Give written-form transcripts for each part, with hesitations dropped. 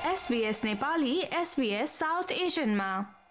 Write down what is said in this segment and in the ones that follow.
SBS Nepali SBS south एसियनमा।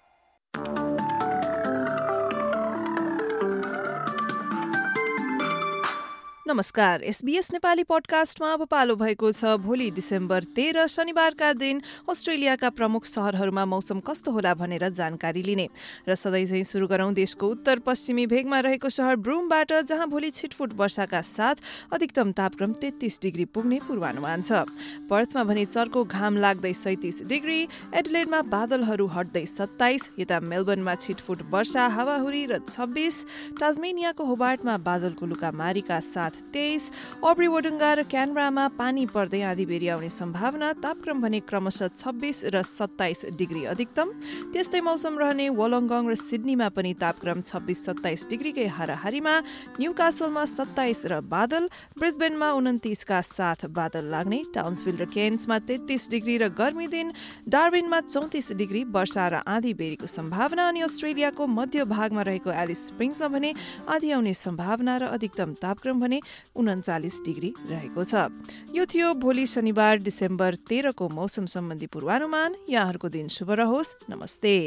नमस्कार, SBS Nepali पडकास्टमा अब पालो भएको छ भोलि डिसेम्बर 13 शनिबारका दिन अस्ट्रेलियाका प्रमुख शहरहरूमा मौसम कस्तो होला भनेर जानकारी लिने र सधैँझै सुरु गरौं देशको उत्तर पश्चिमी भेगमा रहेको शहर ब्रुमबाट, जहाँ भोलि छिटफुट वर्षाका साथ अधिकतम तापक्रम 33 डिग्री पुग्ने पूर्वानुमान छ। पर्थमा भने चर्को घाम लाग्दै 37 डिग्री, एडिलेडमा बादलहरू हट्दै 27, यता मेलबर्नमा छिटफुट वर्षा हावाहुरी र 26, टास्मेनियाको होबार्टमा बादलको लुकामारीका साथ 23, ओब्री वोडुङ्गा र क्यानबरामा पानी पर्दै आधी बेरी आउने सम्भावना, तापक्रम भने क्रमशः 26 र 27 डिग्री अधिकतम। त्यस्तै मौसम रहने वोलोङ्गोङ र सिडनीमा पनि तापक्रम 26-27 डिग्रीकै हाराहारीमा, न्यूकासलमा 27 र बादल, ब्रिस्बेनमा 29 का साथ बादल लाग्ने, टाउन्सभिल र केन्समा 33 डिग्री र गर्मी दिन, डार्विनमा 34 डिग्री वर्षा र आधी बेरीको सम्भावना, अनि अस्ट्रेलियाको मध्य भागमा रहेको एलिस स्प्रिङ्समा भने आधी आउने सम्भावना र अधिकतम तापक्रम भने 39 डिग्री रहेको छ। यो थियो भोलि शनिबार डिसेम्बर 13 को मौसम सम्बन्धी पूर्वानुमान। यहाँहरूको दिन शुभ रहोस्। नमस्ते।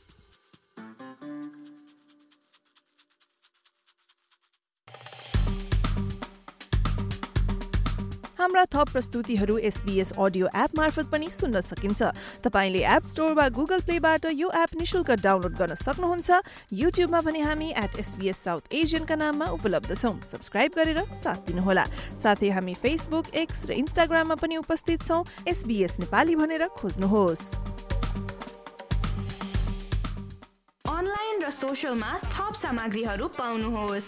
हाम्रा थप प्रस्तुतिहरू SBS अडियो एप मार्फत पनि सुन्न सकिन्छ। तपाईले एप स्टोर वा गुगल प्लेबाट यो एप निशुल्क डाउनलोड गर्न सक्नुहुन्छ। युट्युबमा पनि हामी @SBS साउथ एसियन का नाममा उपलब्ध छौं। सब्स्क्राइब गरेर साथ दिनुहोला। साथै हामी फेसबुक, एक्स र इन्स्टाग्राममा पनि उपस्थित छौं। SBS नेपाली भनेर खोज्नुहोस्। अनलाइन र सोशलमा थप सामग्रीहरू पाउनुहोस्।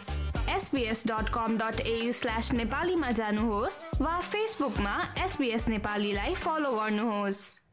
sbs.com.au/नेपालीमा जानुहोस् वा फेसबुकमा SBS नेपालीलाई फलो गर्नुहोस्।